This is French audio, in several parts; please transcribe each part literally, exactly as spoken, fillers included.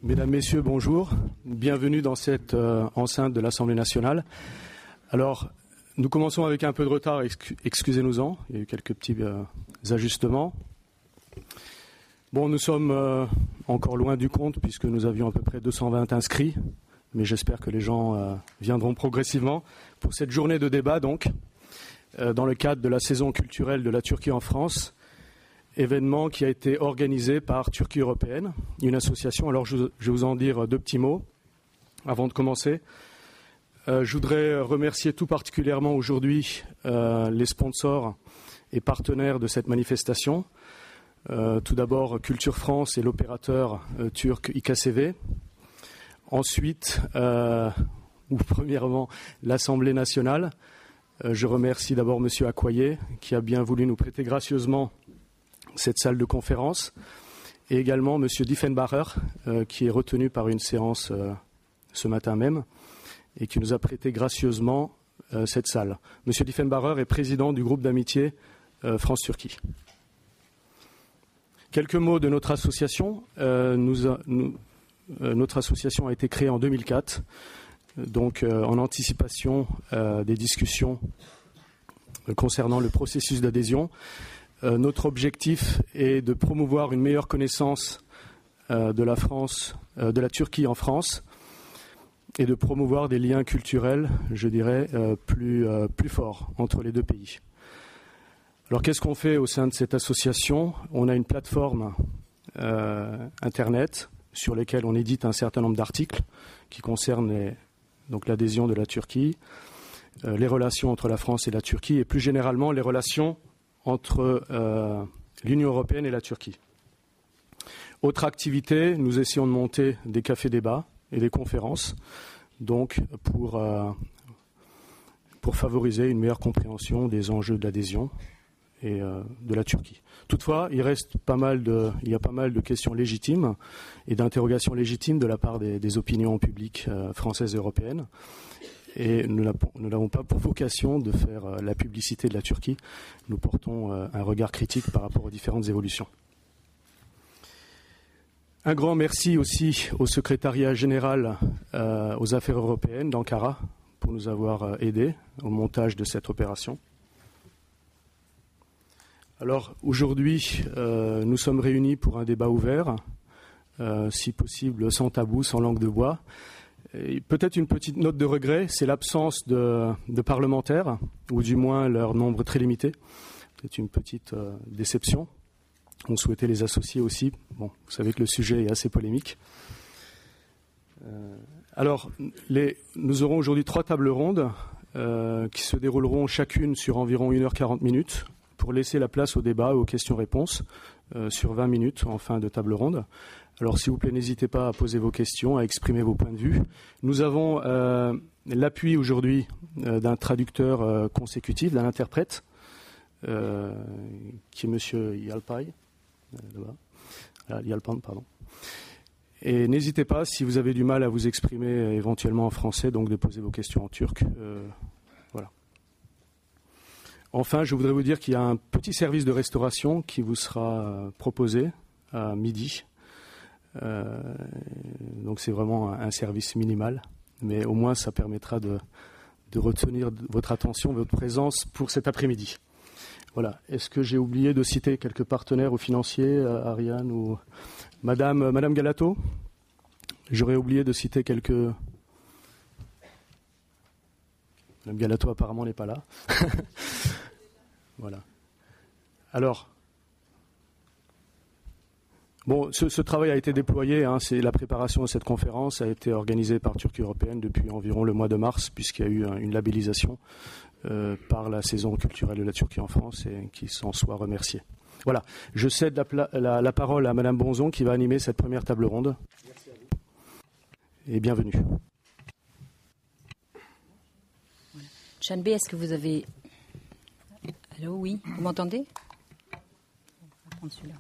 Mesdames, Messieurs, bonjour. Bienvenue dans cette euh, enceinte de l'Assemblée nationale. Alors, nous commençons avec un peu de retard, excu- excusez-nous-en. Il y a eu quelques petits euh, ajustements. Bon, nous sommes euh, encore loin du compte puisque nous avions à peu près deux cent vingt inscrits. Mais j'espère que les gens euh, viendront progressivement pour cette journée de débat, donc, euh, dans le cadre de la saison culturelle de la Turquie en France. Événement qui a été organisé par Turquie Européenne, une association. Alors je, je vais vous en dire deux petits mots avant de commencer. Euh, je voudrais remercier tout particulièrement aujourd'hui euh, les sponsors et partenaires de cette manifestation. Euh, tout d'abord Culture France et l'opérateur euh, turc I K S V. Ensuite, euh, ou premièrement, l'Assemblée nationale. Euh, je remercie d'abord M. Accoyer qui a bien voulu nous prêter gracieusement cette salle de conférence, et également M. Diefenbacher, euh, qui est retenu par une séance euh, ce matin même, et qui nous a prêté gracieusement euh, cette salle. M. Diefenbacher est président du groupe d'amitié euh, France-Turquie. Quelques mots de notre association. Euh, nous a, nous, euh, notre association a été créée en deux mille quatre, donc euh, en anticipation euh, des discussions euh, concernant le processus d'adhésion. Euh, notre objectif est de promouvoir une meilleure connaissance euh, de la France, euh, de la Turquie en France, et de promouvoir des liens culturels, je dirais, euh, plus, euh, plus forts entre les deux pays. Alors, qu'est-ce qu'on fait au sein de cette association ? On a une plateforme euh, Internet sur laquelle on édite un certain nombre d'articles qui concernent les, donc l'adhésion de la Turquie, euh, les relations entre la France et la Turquie, et plus généralement les relations entre euh, l'Union européenne et la Turquie. Autre activité, nous essayons de monter des cafés-débats et des conférences, donc pour, euh, pour favoriser une meilleure compréhension des enjeux de l'adhésion et euh, de la Turquie. Toutefois, il reste pas mal de, il y a pas mal de questions légitimes et d'interrogations légitimes de la part des, des opinions publiques euh, françaises et européennes. Et nous n'avons pas pour vocation de faire euh, la publicité de la Turquie. Nous portons euh, un regard critique par rapport aux différentes évolutions. Un grand merci aussi au secrétariat général euh, aux affaires européennes d'Ankara pour nous avoir euh, aidés au montage de cette opération. Alors aujourd'hui, euh, nous sommes réunis pour un débat ouvert, euh, si possible sans tabou, sans langue de bois. Et peut-être une petite note de regret, c'est l'absence de, de parlementaires, ou du moins leur nombre très limité. C'est une petite euh, déception. On souhaitait les associer aussi. Bon, vous savez que le sujet est assez polémique. Euh, alors, les, nous aurons aujourd'hui trois tables rondes euh, qui se dérouleront chacune sur environ une heure quarante minutes pour laisser la place au débat et aux questions-réponses euh, sur vingt minutes en fin de table ronde. Alors, s'il vous plaît, n'hésitez pas à poser vos questions, à exprimer vos points de vue. Nous avons euh, l'appui aujourd'hui euh, d'un traducteur euh, consécutif, d'un interprète, euh, qui est M. Yalpay, euh, là-bas. Yalpan, pardon. Et n'hésitez pas, si vous avez du mal à vous exprimer euh, éventuellement en français, donc de poser vos questions en turc. Euh, voilà. Enfin, je voudrais vous dire qu'il y a un petit service de restauration qui vous sera euh, proposé à midi. Euh, donc c'est vraiment un, un service minimal, mais au moins ça permettra de, de retenir votre attention, votre présence pour cet après-midi. Voilà. Est-ce que j'ai oublié de citer quelques partenaires ou financiers, euh, Ariane ou Madame, Madame Galato ? J'aurais oublié de citer quelques... Madame Galato apparemment n'est pas là. Voilà. Alors... Bon, ce, ce travail a été déployé, hein, c'est la préparation de cette conférence a été organisée par Turquie Européenne depuis environ le mois de mars, puisqu'il y a eu un, une labellisation euh, par la saison culturelle de la Turquie en France et qui s'en soit remercié. Voilà, je cède la, la, la parole à Madame Bonzon qui va animer cette première table ronde. Merci à vous. Et bienvenue. Chanbé, est-ce que vous avez... Allô, oui, vous m'entendez ? On va prendre celui-là.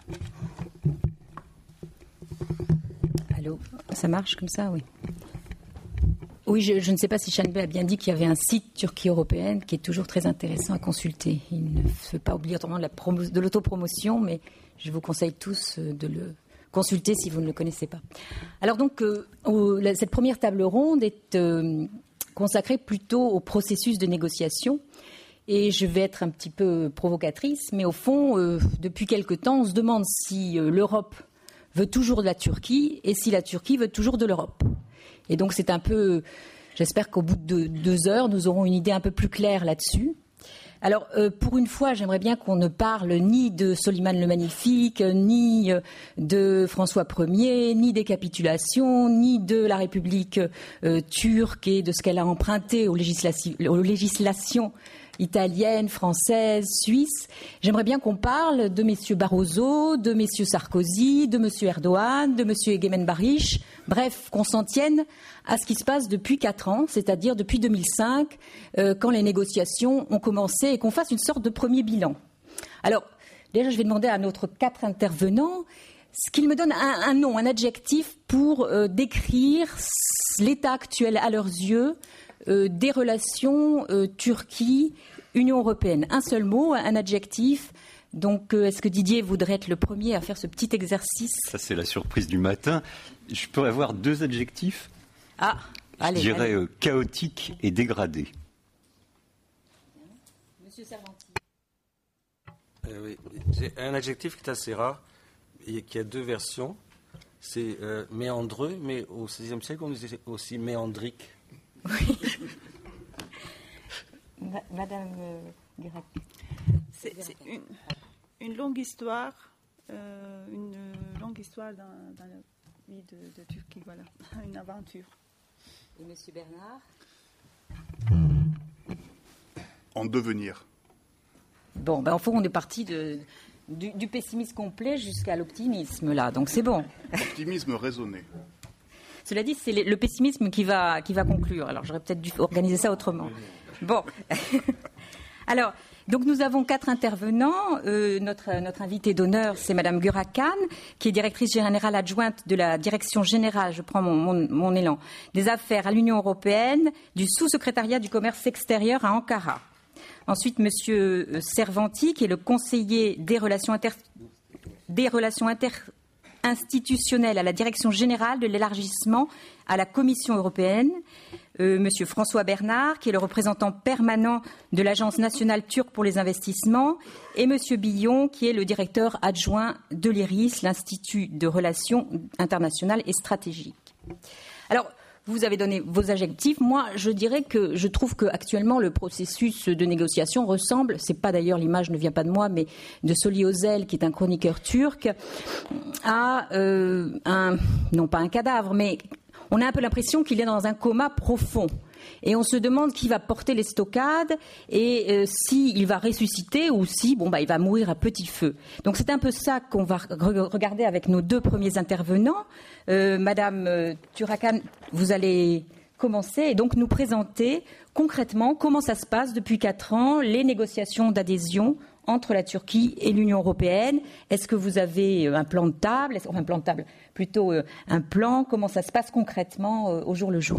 Allô, ça marche comme ça, oui. Oui, je, je ne sais pas si Chanbé a bien dit qu'il y avait un site Turquie européenne qui est toujours très intéressant à consulter. Il ne fait pas obligatoirement de, la promo, de l'autopromotion, mais je vous conseille tous de le consulter si vous ne le connaissez pas. Alors donc, euh, au, la, cette première table ronde est euh, consacrée plutôt au processus de négociation. Et je vais être un petit peu provocatrice, mais au fond, euh, depuis quelque temps, on se demande si euh, l'Europe veut toujours de la Turquie et si la Turquie veut toujours de l'Europe. Et donc c'est un peu... J'espère qu'au bout de deux heures, nous aurons une idée un peu plus claire là-dessus. Alors, euh, pour une fois, j'aimerais bien qu'on ne parle ni de Soliman le Magnifique, ni de François Ier, ni des capitulations, ni de la République euh, turque et de ce qu'elle a emprunté aux, législati- aux législations italiennes, françaises, suisses. J'aimerais bien qu'on parle de M. Barroso, de M. Sarkozy, de M. Erdogan, de M. Egemen Barış, bref, qu'on s'en tienne à ce qui se passe depuis quatre ans, c'est-à-dire depuis deux mille cinq, euh, quand les négociations ont commencé, et qu'on fasse une sorte de premier bilan. Alors, déjà, je vais demander à notre quatre intervenants ce qu'ils me donnent un, un nom, un adjectif pour euh, décrire l'état actuel à leurs yeux euh, des relations euh, Turquie-Union européenne. Un seul mot, un adjectif. Donc, euh, est-ce que Didier voudrait être le premier à faire ce petit exercice ? Ça, c'est la surprise du matin. Je pourrais avoir deux adjectifs. Ah, allez, je dirais allez. Euh, chaotique et dégradé. Monsieur Servanti. Euh, oui. J'ai un adjectif qui est assez rare et qui a deux versions. C'est euh, méandreux, mais au seizième siècle, on disait aussi méandrique. Oui. Madame euh, Guirac. C'est, c'est une, une longue histoire, euh, une longue histoire dans, dans la vie de, de Turquie, voilà, une aventure. Et Monsieur Bernard ? En devenir. Bon, ben, au fond, on est parti de, du, du pessimisme complet jusqu'à l'optimisme, là, donc c'est bon. Optimisme raisonné. Cela dit, c'est le pessimisme qui va, qui va conclure. Alors, j'aurais peut-être dû organiser ça autrement. Bon. Alors, donc nous avons quatre intervenants. Euh, notre, notre invitée d'honneur, c'est Madame Gürak Khan, qui est directrice générale adjointe de la Direction générale, je prends mon, mon, mon élan, des affaires à l'Union européenne, du sous-secrétariat du commerce extérieur à Ankara. Ensuite, Monsieur Servanti, qui est le conseiller des relations inter, des relations interinstitutionnelles à la Direction générale de l'élargissement à la Commission européenne. Euh, Monsieur François Bernard, qui est le représentant permanent de l'Agence nationale turque pour les investissements, et Monsieur Billon, qui est le directeur adjoint de l'I R I S, l'Institut de relations internationales et stratégiques. Alors, vous avez donné vos adjectifs. Moi, je dirais que je trouve qu'actuellement, le processus de négociation ressemble, c'est pas d'ailleurs, l'image ne vient pas de moi, mais de Soli Özel, qui est un chroniqueur turc, à euh, un, non pas un cadavre, mais on a un peu l'impression qu'il est dans un coma profond. Et on se demande qui va porter les stockades et euh, s'il va ressusciter ou si bon, bah, il va mourir à petit feu. Donc c'est un peu ça qu'on va re- regarder avec nos deux premiers intervenants. Euh, Madame euh, Turakan, vous allez commencer et donc nous présenter concrètement comment ça se passe depuis quatre ans, les négociations d'adhésion entre la Turquie et l'Union européenne. Est-ce que vous avez un plan de table, enfin un plan de table, plutôt euh, un plan, comment ça se passe concrètement euh, au jour le jour ?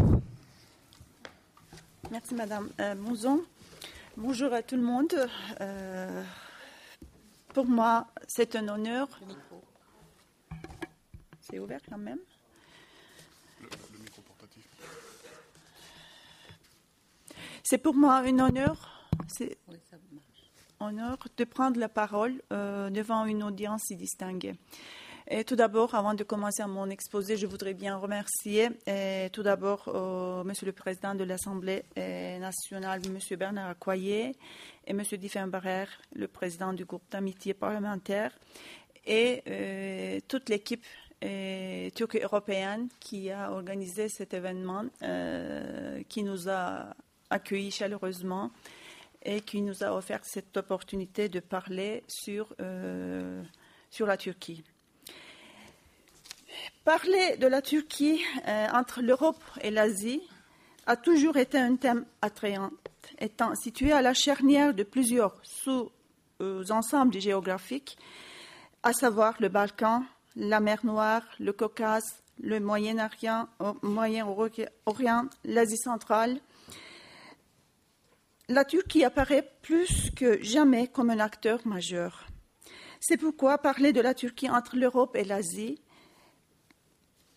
Merci Madame euh, Mouzon. Bonjour à tout le monde. Euh, pour moi, c'est un honneur. Le micro. C'est ouvert quand même. Le, le micro portatif. C'est pour moi un honneur. C'est Oui, ça marche. honneur de prendre la parole euh, devant une audience si distinguée. Et tout d'abord, avant de commencer mon exposé, je voudrais bien remercier et tout d'abord euh, Monsieur le Président de l'Assemblée nationale, Monsieur Bernard Accoyer, et Monsieur Diefenbarer, le Président du groupe d'amitié parlementaire, et euh, toute l'équipe euh, turque européenne qui a organisé cet événement, euh, qui nous a accueillis chaleureusement et qui nous a offert cette opportunité de parler sur, euh, sur la Turquie. Parler de la Turquie euh, entre l'Europe et l'Asie a toujours été un thème attrayant, étant situé à la charnière de plusieurs sous-ensembles géographiques, à savoir le Balkan, la mer Noire, le Caucase, le Moyen-Orient, Moyen-Orient, l'Asie centrale. La Turquie apparaît plus que jamais comme un acteur majeur. C'est pourquoi parler de la Turquie entre l'Europe et l'Asie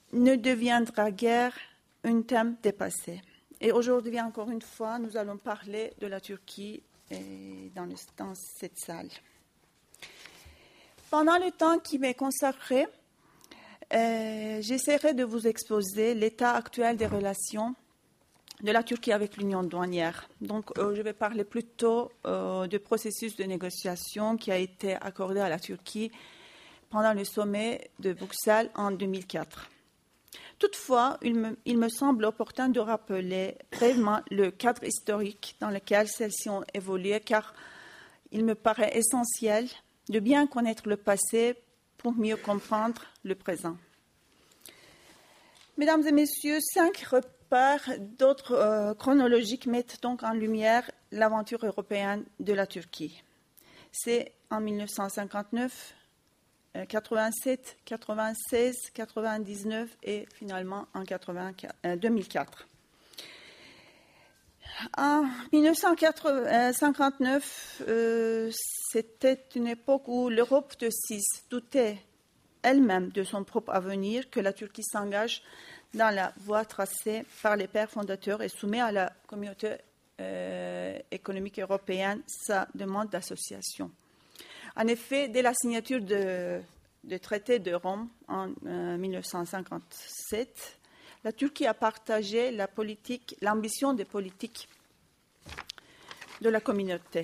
ne deviendra guère un thème dépassé. Et aujourd'hui, encore une fois, nous allons parler de la Turquie dans, le, dans cette salle. Pendant le temps qui m'est consacré, euh, j'essaierai de vous exposer l'état actuel des relations de la Turquie avec l'Union douanière. Donc, euh, je vais parler plutôt euh, du processus de négociation qui a été accordé à la Turquie pendant le sommet de Bruxelles en deux mille quatre. Toutefois, il me, il me semble opportun de rappeler brièvement le cadre historique dans lequel celles-ci ont évolué, car il me paraît essentiel de bien connaître le passé pour mieux comprendre le présent. Mesdames et messieurs, cinq repères d'ordre euh, chronologique mettent donc en lumière l'aventure européenne de la Turquie. C'est en mille neuf cent cinquante-neuf, quatre-vingt-sept, quatre-vingt-seize, quatre-vingt-dix-neuf et finalement en deux mille quatre. En mille neuf cent cinquante-neuf, euh, c'était une époque où l'Europe de six doutait elle-même de son propre avenir, que la Turquie s'engage dans la voie tracée par les pères fondateurs et soumet à la communauté euh, économique européenne sa demande d'association. En effet, dès la signature de, de traité de Rome en euh, mille neuf cent cinquante-sept, la Turquie a partagé la politique, l'ambition des politiques de la communauté.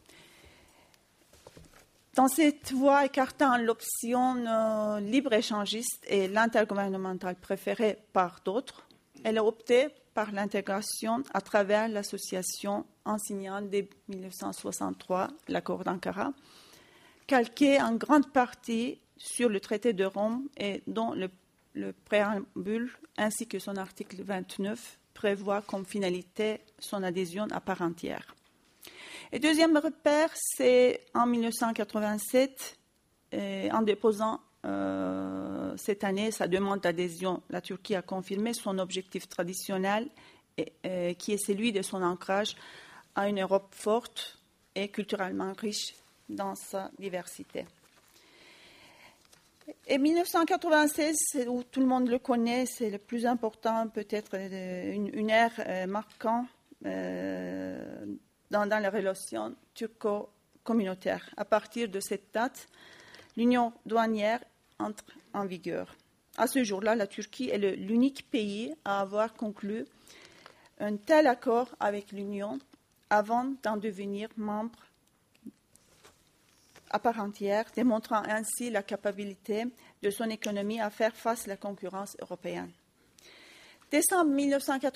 Dans cette voie, écartant l'option euh, libre-échangiste et l'intergouvernementale préférée par d'autres, elle a opté par l'intégration à travers l'association en signant dès mille neuf cent soixante-trois l'accord d'Ankara, calqué en grande partie sur le traité de Rome et dont le, le préambule ainsi que son article vingt-neuf prévoit comme finalité son adhésion à part entière. Et deuxième repère, c'est en mille neuf cent quatre-vingt-sept, euh, en déposant euh, cette année sa demande d'adhésion, la Turquie a confirmé son objectif traditionnel et, euh, qui est celui de son ancrage à une Europe forte et culturellement riche dans sa diversité. Et mille neuf cent quatre-vingt-seize, où tout le monde le connaît, c'est le plus important, peut-être une, une ère euh, marquante euh, dans, dans les relations turco-communautaires. À partir de cette date, l'union douanière entre en vigueur. À ce jour-là, la Turquie est le, l'unique pays à avoir conclu un tel accord avec l'Union avant d'en devenir membre à part entière, démontrant ainsi la capacité de son économie à faire face à la concurrence européenne. Décembre mille neuf cent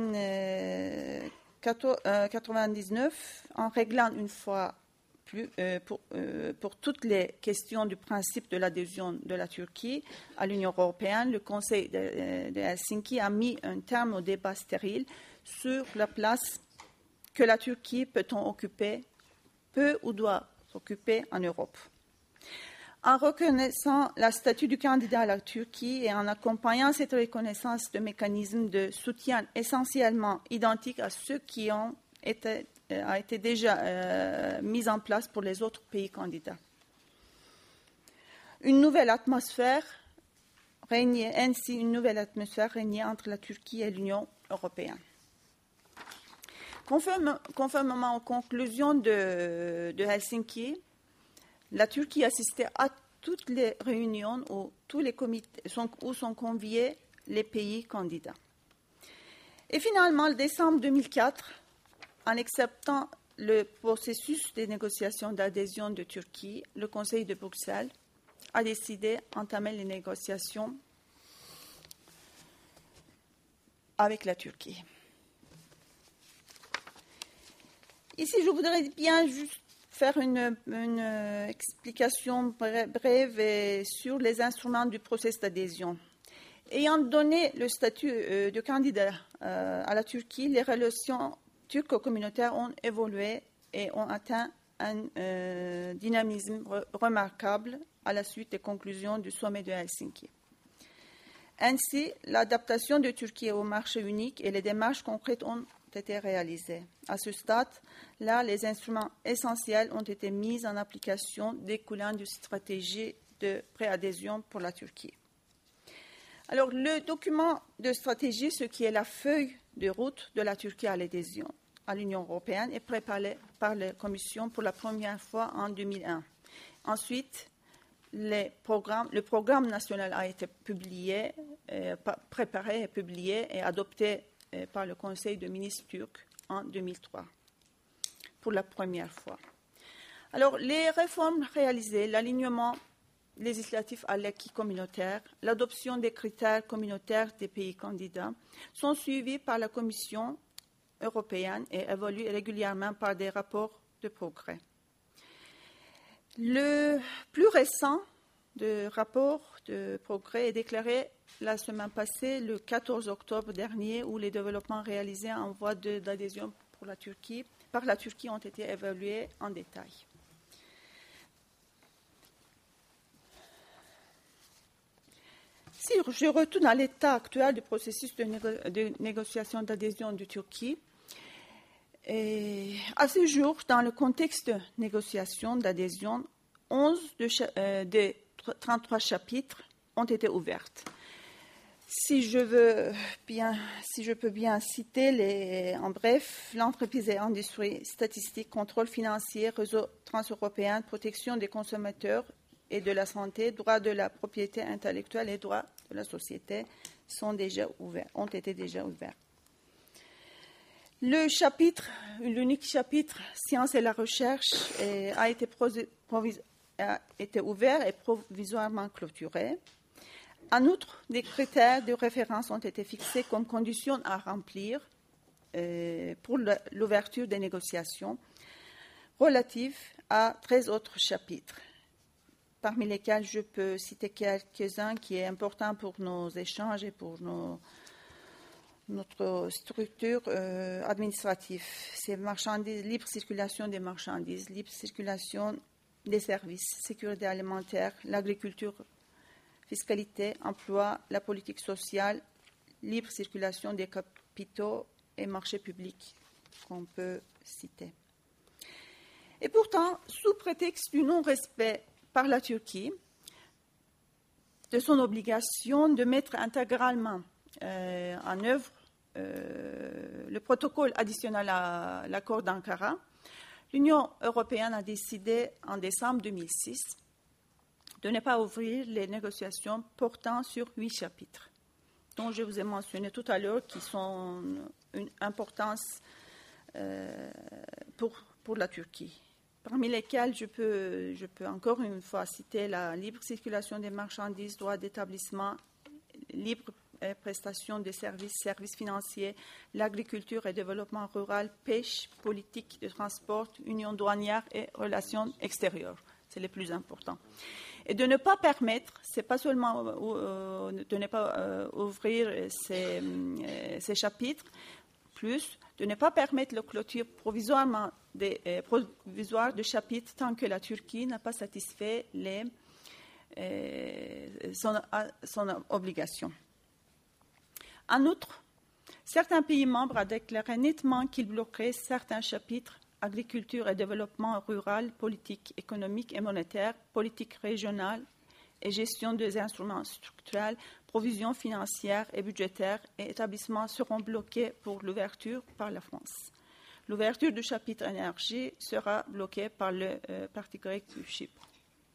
quatre-vingt-dix-neuf, en réglant une fois plus euh, pour, euh, pour toutes les questions du principe de l'adhésion de la Turquie à l'Union européenne, le Conseil de, de Helsinki a mis un terme au débat stérile sur la place que la Turquie peut-on occuper, peut ou doit occupée en Europe. En reconnaissant le statut du candidat à la Turquie et en accompagnant cette reconnaissance de mécanismes de soutien essentiellement identiques à ceux qui ont été, euh, a été déjà euh, mis en place pour les autres pays candidats. Une nouvelle atmosphère régnait, ainsi une nouvelle atmosphère régnait entre la Turquie et l'Union européenne. Conformément aux conclusions de, de Helsinki, la Turquie assistait à toutes les réunions où tous les comités sont, où sont conviés les pays candidats. Et finalement, en décembre deux mille quatre, en acceptant le processus des négociations d'adhésion de Turquie, le Conseil de Bruxelles a décidé d'entamer les négociations avec la Turquie. Ici, je voudrais bien juste faire une, une explication brève sur les instruments du processus d'adhésion. Ayant donné le statut de candidat à la Turquie, les relations turco-communautaires ont évolué et ont atteint un euh, dynamisme re- remarquable à la suite des conclusions du sommet de Helsinki. Ainsi, l'adaptation de Turquie au marché unique et les démarches concrètes ont été réalisées. À ce stade, là, les instruments essentiels ont été mis en application découlant d'une stratégie de préadhésion pour la Turquie. Alors, le document de stratégie, ce qui est la feuille de route de la Turquie à l'adhésion à l'Union européenne, est préparé par la Commission pour la première fois en deux mille un. Ensuite, les programmes, le programme national a été publié, euh, préparé et publié et adopté euh, par le Conseil de ministres turc en deux mille trois, pour la première fois. Alors, les réformes réalisées, l'alignement législatif à l'acquis communautaire, l'adoption des critères communautaires des pays candidats sont suivis par la Commission européenne et évoluent régulièrement par des rapports de progrès. Le plus récent de rapport de progrès est déclaré la semaine passée, le quatorze octobre dernier, où les développements réalisés en voie d'adhésion pour la Turquie, par la Turquie ont été évalués en détail. Si je retourne à l'état actuel du processus de, négo- de négociation d'adhésion de Turquie, et à ce jour, dans le contexte de négociation d'adhésion, onze de cha- euh, des trente-trois chapitres ont été ouverts. Si je, veux bien, si je peux bien citer, les, en bref, l'entreprise et industrie, statistiques, contrôle financier, réseau transeuropéen, protection des consommateurs et de la santé, droit de la propriété intellectuelle et droit de la société sont déjà ouverts, ont été déjà ouverts. Le chapitre, l'unique chapitre Sciences et la recherche est, a, été provis, a été ouvert et provisoirement clôturé. En outre, des critères de référence ont été fixés comme conditions à remplir euh, pour l'ouverture des négociations relatives à treize autres chapitres, parmi lesquels je peux citer quelques-uns qui sont importants pour nos échanges et pour nos, notre structure euh, administrative. C'est marchandises, libre circulation des marchandises, libre circulation des services, sécurité alimentaire, l'agriculture, fiscalité, emploi, la politique sociale, libre circulation des capitaux et marchés publics qu'on peut citer. Et pourtant, sous prétexte du non-respect par la Turquie de son obligation de mettre intégralement euh, en œuvre euh, le protocole additionnel à l'accord d'Ankara, l'Union européenne a décidé en décembre deux mille six de ne pas ouvrir les négociations portant sur huit chapitres, dont je vous ai mentionné tout à l'heure, qui sont une importance euh, pour, pour la Turquie, parmi lesquels je peux, je peux encore une fois citer la libre circulation des marchandises, droit d'établissement, libre prestation des services, services financiers, l'agriculture et développement rural, pêche, politique de transport, union douanière et relations extérieures. C'est les plus importants. Et de ne pas permettre, c'est pas seulement euh, de ne pas euh, ouvrir ces, euh, ces chapitres, plus de ne pas permettre la clôture provisoirement des, euh, provisoire de chapitres tant que la Turquie n'a pas satisfait les, euh, son, son obligation. En outre, certains pays membres ont déclaré nettement qu'ils bloqueraient certains chapitres agriculture et développement rural, politique économique et monétaire, politique régionale et gestion des instruments structurels, provisions financières et budgétaires et établissements seront bloqués pour l'ouverture par la France. L'ouverture du chapitre énergie sera bloquée par le euh, parti grec du Chypre.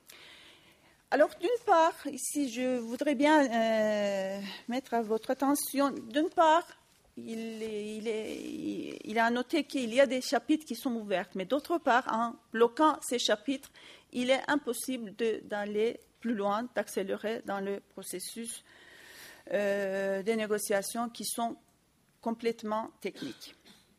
Alors, d'une part, ici, je voudrais bien euh, mettre à votre attention, d'une part, il est, il, est, il a noté qu'il y a des chapitres qui sont ouverts, mais d'autre part, en bloquant ces chapitres, il est impossible de, d'aller plus loin, d'accélérer dans le processus euh, des négociations qui sont complètement techniques.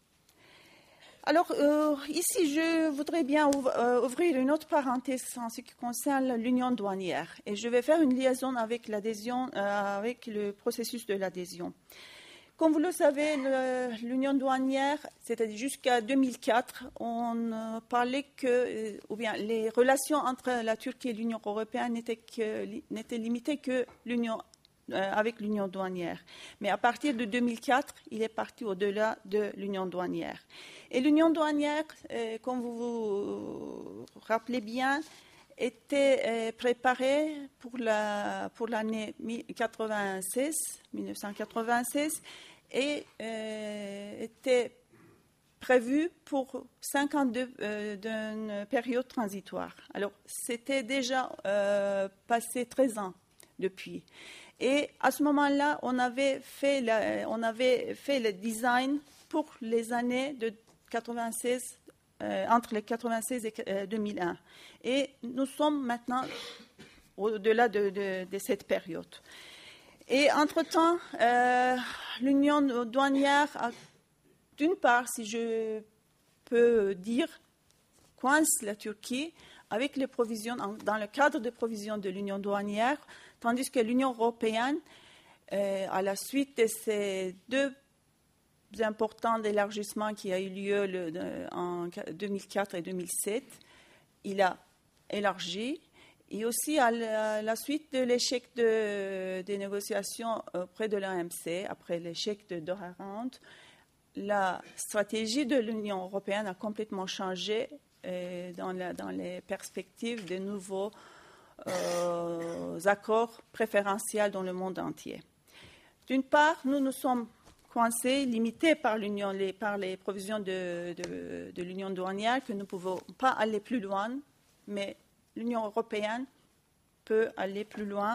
Alors, euh, ici, je voudrais bien ouvrir une autre parenthèse en ce qui concerne l'union douanière. Et je vais faire une liaison avec l'adhésion, euh, avec le processus de l'adhésion. Comme vous le savez, le, l'union douanière, c'est-à-dire jusqu'à deux mille quatre, on euh, parlait que, ou bien les relations entre la Turquie et l'Union européenne n'étaient, que, n'étaient limitées que l'union euh, avec l'union douanière. Mais à partir de deux mille quatre, il est parti au-delà de l'union douanière. Et l'union douanière, euh, comme vous vous rappelez bien, était euh, préparé pour la pour l'année mille neuf cent quatre-vingt-seize et euh, était prévu pour cinquante-deux euh, d'une période transitoire. Alors, c'était déjà euh, passé treize ans depuis. Et à ce moment-là, on avait fait, la, on avait fait le design pour les années de quatre-vingt-seize, euh, entre les quatre-vingt-seize et euh, deux mille un. Et nous sommes maintenant au-delà de, de, de cette période. Et entre-temps, euh, l'Union douanière a, d'une part, si je peux dire, coince la Turquie avec les provisions, dans le cadre des provisions de l'Union douanière, tandis que l'Union européenne, euh, à la suite de ces deux importants élargissements qui ont eu lieu le, de, en deux mille quatre et deux mille sept, il a élargi. Et aussi à la, à la suite de l'échec de, des négociations auprès de l'O M C, après l'échec de Doha Round, la stratégie de l'Union européenne a complètement changé euh, dans, la, dans les perspectives de nouveaux euh, accords préférentiels dans le monde entier. D'une part, nous nous sommes coincés, limités par, l'Union, les, par les provisions de, de, de l'Union douanière, que nous ne pouvons pas aller plus loin, mais l'Union européenne peut aller plus loin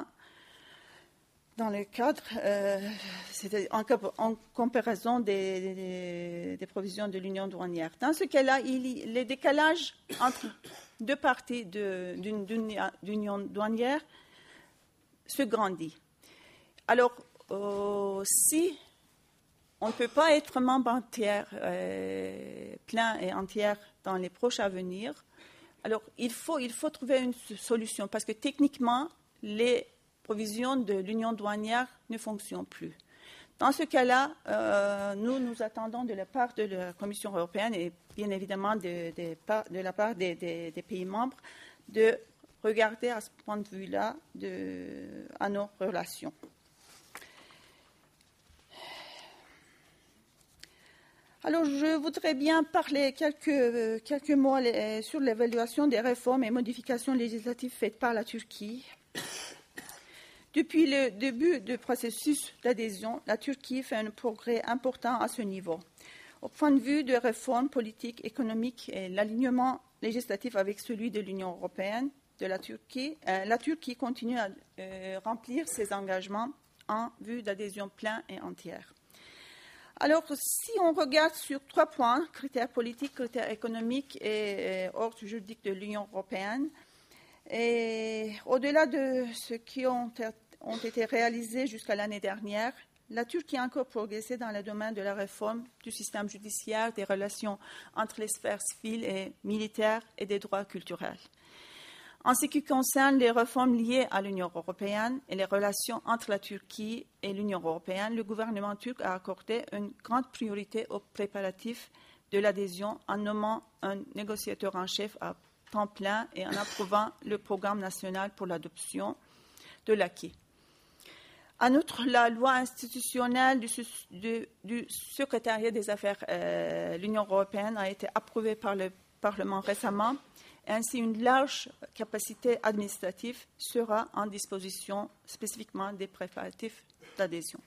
dans le cadre, euh, c'était en, en comparaison des, des, des provisions de l'Union douanière. Dans ce cas-là, il, le décalage entre deux parties de, d'une, d'union douanière se grandit. Alors, euh, si on ne peut pas être membre entier, euh, plein et entier dans les proches à venir, alors il faut, il faut trouver une solution parce que techniquement, les provisions de l'Union douanière ne fonctionnent plus. Dans ce cas-là, euh, nous nous attendons de la part de la Commission européenne et bien évidemment de, de, de la part des, des, des pays membres de regarder à ce point de vue-là de, à nos relations. Alors, je voudrais bien parler quelques, quelques mots sur l'évaluation des réformes et modifications législatives faites par la Turquie. Depuis le début du processus d'adhésion, la Turquie fait un progrès important à ce niveau. Au point de vue de réformes politiques, économiques et l'alignement législatif avec celui de l'Union européenne, de la Turquie, euh, la Turquie continue à euh, remplir ses engagements en vue d'adhésion pleine et entière. Alors, si on regarde sur trois points, critères politiques, critères économiques et, et ordre juridique de l'Union européenne, et au-delà de ce qui ont, ont été réalisés jusqu'à l'année dernière, la Turquie a encore progressé dans le domaine de la réforme du système judiciaire, des relations entre les sphères civiles et militaires et des droits culturels. En ce qui concerne les réformes liées à l'Union européenne et les relations entre la Turquie et l'Union européenne, le gouvernement turc a accordé une grande priorité aux préparatifs de l'adhésion en nommant un négociateur en chef à temps plein et en approuvant le programme national pour l'adoption de l'acquis. En outre, la loi institutionnelle du, du, du secrétariat des affaires euh, de l'Union européenne a été approuvée par le Parlement récemment. Ainsi, une large capacité administrative sera en disposition spécifiquement des préparatifs d'adhésion.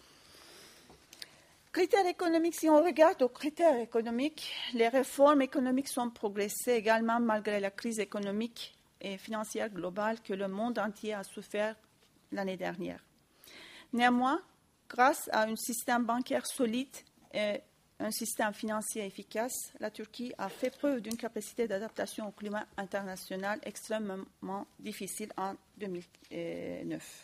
Critères économiques, si on regarde aux critères économiques, les réformes économiques sont progressées également malgré la crise économique et financière globale que le monde entier a souffert l'année dernière. Néanmoins, grâce à un système bancaire solide et un système financier efficace, la Turquie a fait preuve d'une capacité d'adaptation au climat international extrêmement difficile en deux mille neuf.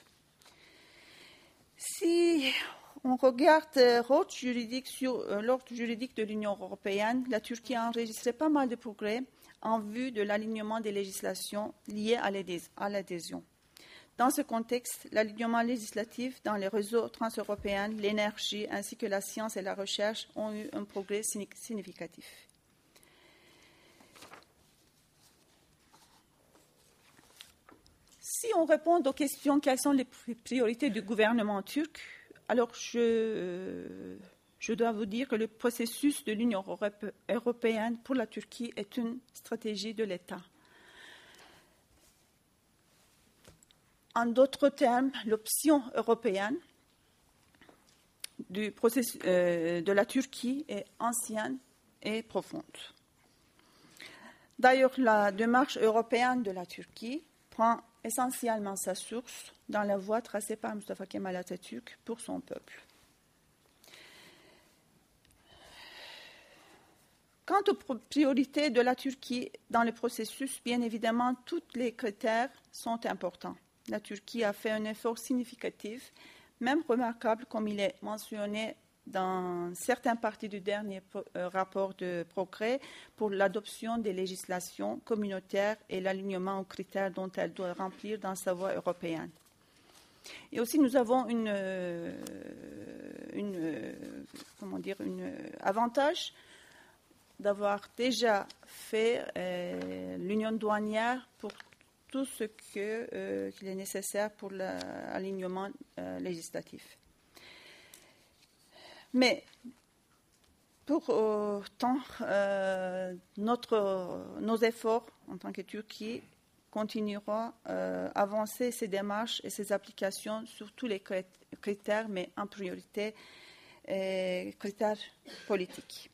Si on regarde l'ordre juridique, sur, euh, l'ordre juridique de l'Union européenne, la Turquie a enregistré pas mal de progrès en vue de l'alignement des législations liées à l'adhésion. Dans ce contexte, l'alignement législatif dans les réseaux transeuropéens, l'énergie ainsi que la science et la recherche ont eu un progrès significatif. Si on répond aux questions quelles sont les priorités du gouvernement turc, alors je, je dois vous dire que le processus de l'Union européenne pour la Turquie est une stratégie de l'État. en d'autres termes, l'option européenne du processus, euh, de la Turquie est ancienne et profonde. D'ailleurs, la démarche européenne de la Turquie prend essentiellement sa source dans la voie tracée par Mustafa Kemal Atatürk pour son peuple. Quant aux priorités de la Turquie dans le processus, bien évidemment, tous les critères sont importants. La Turquie a fait un effort significatif, même remarquable, comme il est mentionné dans certaines parties du dernier rapport de progrès, pour l'adoption des législations communautaires et l'alignement aux critères dont elle doit remplir dans sa voie européenne. Et aussi, nous avons une, une, comment dire, une avantage d'avoir déjà fait euh, l'union douanière pour tout ce que, euh, qu'il est nécessaire pour l'alignement euh, législatif. Mais pour autant, euh, notre, nos efforts en tant que Turquie continueront à euh, avancer ces démarches et ces applications sur tous les critères, mais en priorité euh, critères politiques.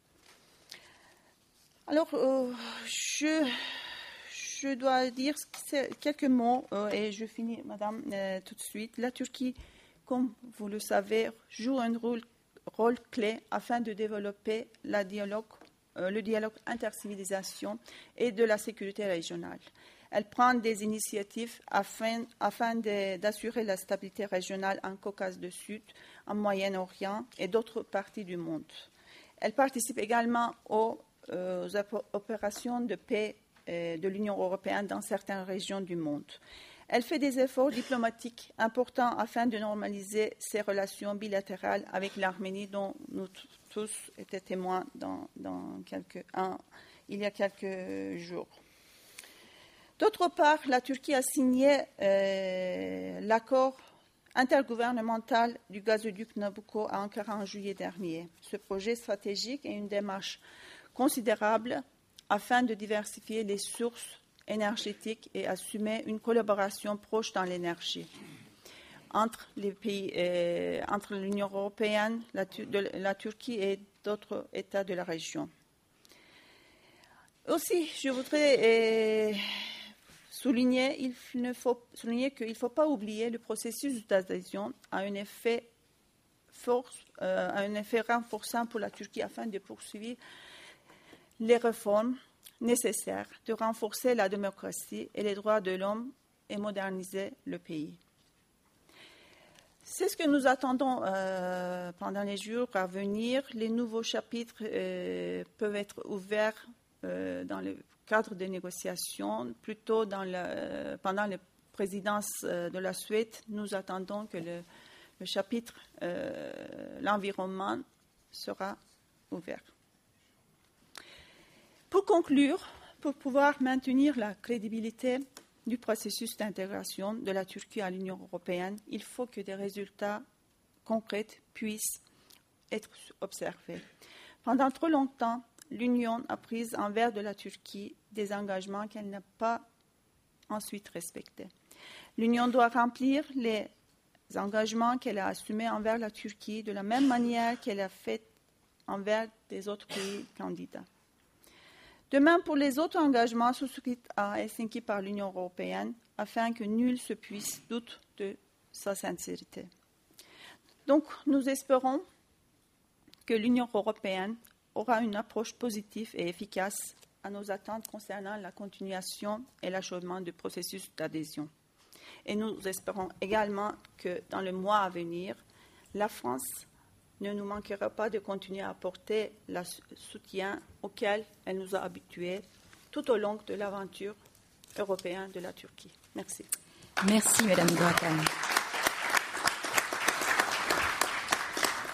Alors, euh, je, je dois dire quelques mots euh, et je finis, madame, euh, tout de suite. La Turquie, comme vous le savez, joue un rôle, rôle clé afin de développer la dialogue, euh, le dialogue intercivilisation et de la sécurité régionale. Elle prend des initiatives afin, afin de, d'assurer la stabilité régionale en Caucase du Sud, en Moyen-Orient et d'autres parties du monde. Elle participe également aux aux opérations de paix de l'Union européenne dans certaines régions du monde. Elle fait des efforts diplomatiques importants afin de normaliser ses relations bilatérales avec l'Arménie, dont nous tous étions témoins dans, dans quelques, un, il y a quelques jours. D'autre part, la Turquie a signé euh, l'accord intergouvernemental du gazoduc Nabucco à Ankara en juillet dernier. Ce projet stratégique est une démarche considérable afin de diversifier les sources énergétiques et assumer une collaboration proche dans l'énergie entre les pays, euh, entre l'Union européenne, la, de, la Turquie et d'autres États de la région. Aussi, je voudrais euh, souligner, il ne faut, souligner qu'il ne faut pas oublier le processus d'adhésion a un effet fort, euh, un effet renforçant pour la Turquie afin de poursuivre les réformes nécessaires de renforcer la démocratie et les droits de l'homme et moderniser le pays. C'est ce que nous attendons euh, pendant les jours à venir. Les nouveaux chapitres euh, peuvent être ouverts euh, dans le cadre des négociations. Plutôt dans le, pendant la présidence euh, de la Suède, nous attendons que le, le chapitre euh, l'environnement sera ouvert. Pour conclure, pour pouvoir maintenir la crédibilité du processus d'intégration de la Turquie à l'Union européenne, il faut que des résultats concrets puissent être observés. Pendant trop longtemps, l'Union a pris envers de la Turquie des engagements qu'elle n'a pas ensuite respectés. L'Union doit remplir les engagements qu'elle a assumés envers la Turquie de la même manière qu'elle a fait envers des autres pays candidats. De même pour les autres engagements souscrits à Helsinki par l'Union européenne, afin que nul se puisse douter de sa sincérité. Donc, nous espérons que l'Union européenne aura une approche positive et efficace à nos attentes concernant la continuation et l'achèvement du processus d'adhésion. Et nous espérons également que dans le mois à venir, la France ne nous manquera pas de continuer à apporter le soutien auquel elle nous a habitués tout au long de l'aventure européenne de la Turquie. Merci. Merci, Madame Doğakan.